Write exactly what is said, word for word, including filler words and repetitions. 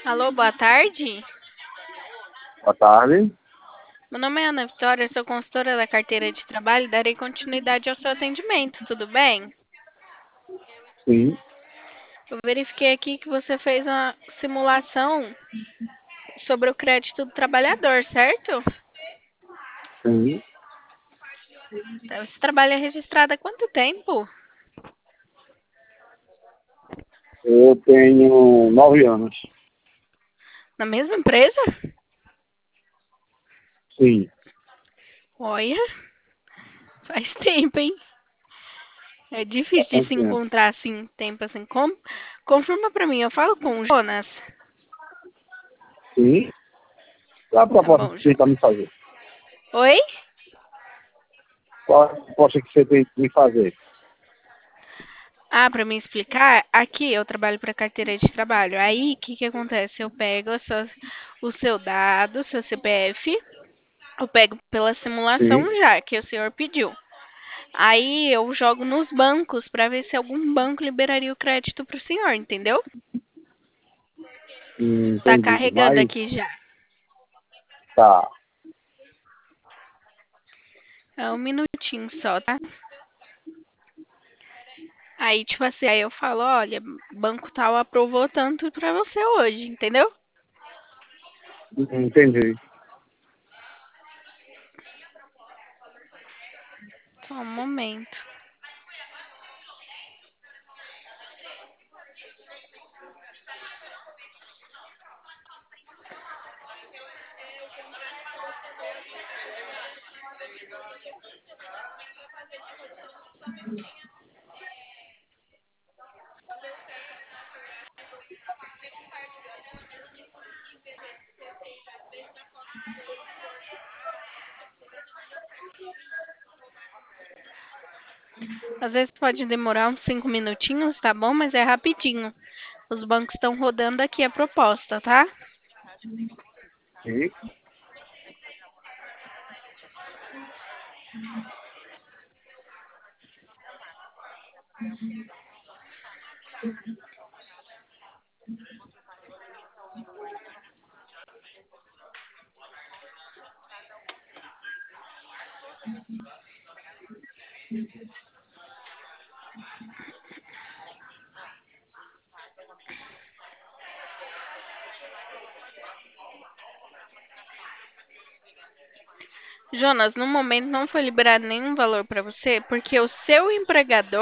Alô, boa tarde. Boa tarde. Meu nome é Ana Vitória, sou consultora da carteira de trabalho e darei continuidade ao seu atendimento, tudo bem? Sim, Eu verifiquei aqui que você fez uma simulação sobre o crédito do trabalhador, certo? sim. Então, você trabalha registrado há quanto tempo? Eu tenho nove anos. Na mesma empresa? Sim, Olha, faz tempo, hein? É difícil de bastante se tempo. encontrar assim, tempo assim. Com... Confirma pra mim, eu falo com o Jonas. Sim. Qual a Tá proposta bom, que você Jonas. está me fazer? Oi? Qual a proposta que você tem que me fazer? Ah, para me explicar, aqui eu trabalho para carteira de trabalho. Aí, o que que acontece? Eu pego a sua- o seu dado, seu C P F, eu pego pela simulação Sim, já que o senhor pediu. Aí eu jogo nos bancos para ver se algum banco liberaria o crédito para o senhor, entendeu? hum, Tá entendi. carregando Mas aqui já. tá. É um minutinho só, tá? Aí, tipo assim, aí eu falo, olha, banco tal aprovou tanto para você hoje, entendeu? Hum, Entendi. Só um momento. Às vezes pode demorar uns cinco minutinhos, tá bom? Mas é rapidinho. Os bancos estão rodando aqui a proposta, tá? Sim. Jonas, no momento não foi liberado nenhum valor para você, porque o seu empregador